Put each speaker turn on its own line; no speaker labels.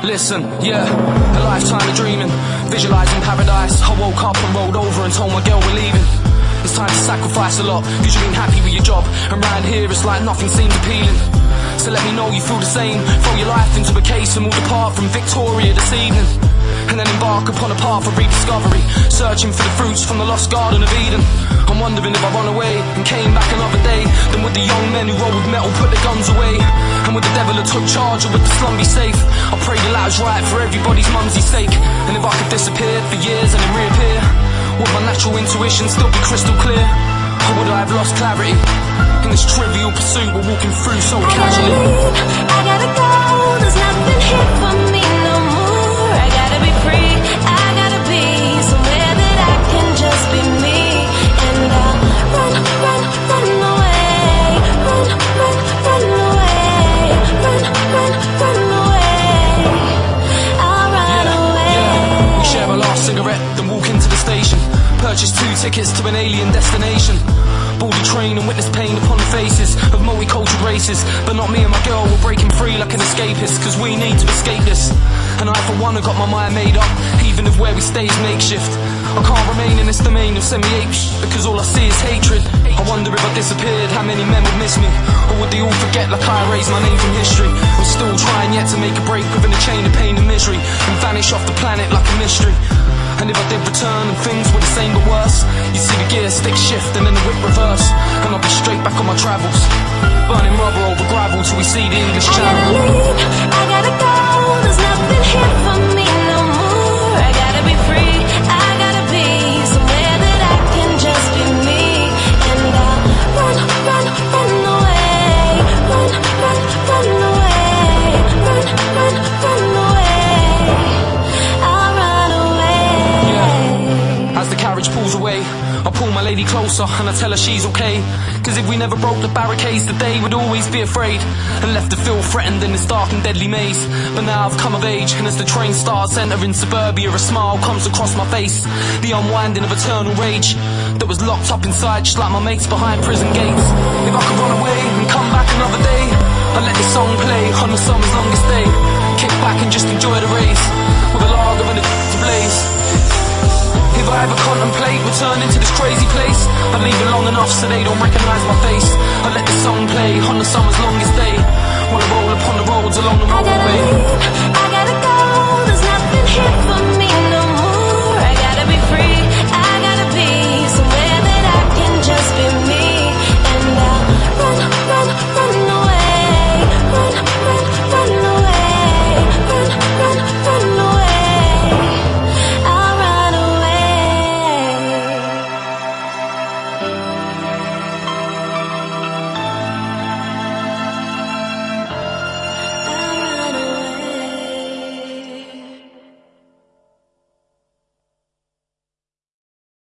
Listen, yeah, a lifetime of dreaming, visualizing paradise. I woke up and rolled over and told my girl we're leaving. It's time to sacrifice a lot, cause you've been happy with your job, and round here it's like nothing seems appealing. So let me know you feel the same. Throw your life into a case and we'll depart from Victoria this evening, and then embark upon a path of rediscovery, searching for the fruits from the lost Garden of Eden. I'm wondering if I run away and came back another day, then would the young men who roll with metal put their guns away? And would the devil have took charge, or would the slum be safe? I pray the latter's right for everybody's mumsy's sake. And if I could disappear for years and then reappear, would my natural intuition still be crystal clear? Or would I have lost clarity in this trivial pursuit we're walking through so casually?
I gotta go, there's nothing here for me no more. I gotta be free, I gotta be somewhere that I can just be me. And I'll run, run, run away. Run, run, run away. Run, run, run away. I'll run away.
Yeah. We share a last cigarette, then walk into the station. Purchase 2 tickets to an alien destination. Board the train and witness pain upon the faces of multicultural races. But not me and my girl, we're breaking free like an escapist, cause we need to escape this. And I for one have got my mind made up, even if where we stay is makeshift. I can't remain in this domain of semi-ape, because all I see is hatred. I wonder if I disappeared, how many men would miss me? Or would they all forget like I erased my name from history? I'm still trying yet to make a break within a chain of pain and misery, and vanish off the planet like a mystery. And if I did return and things were the same but worse, you see the gear stick shift and then the whip reverse, and I'll be straight back on my travels, burning rubber over gravel till we see the English Channel.
I gotta leave, I gotta go, there's nothing here for me no more. I gotta be free, I gotta be somewhere that I can just be me. And I'll run, run, run away. Run, run, run away. Run, run, run away. I'll run away.
As the carriage pulls away, I pull my lady closer and I tell her she's okay. Cause if we never broke the barricades, today would always be afraid, and left to feel threatened in this dark and deadly maze. But now I've come of age, and as the train starts entering suburbia, a smile comes across my face. The unwinding of eternal rage that was locked up inside, just like my mates behind prison gates. If I could run away and come back another day, I'd let this song play on the summer's longest day. Kick back and just enjoy the race, with a lager and a blaze. If I ever contemplate returning to this crazy place, I'd leave it long enough so they don't recognise my face. I'd let this song play on the summer's longest day, while I roll upon the roads along the
I gotta
motorway.
leave, I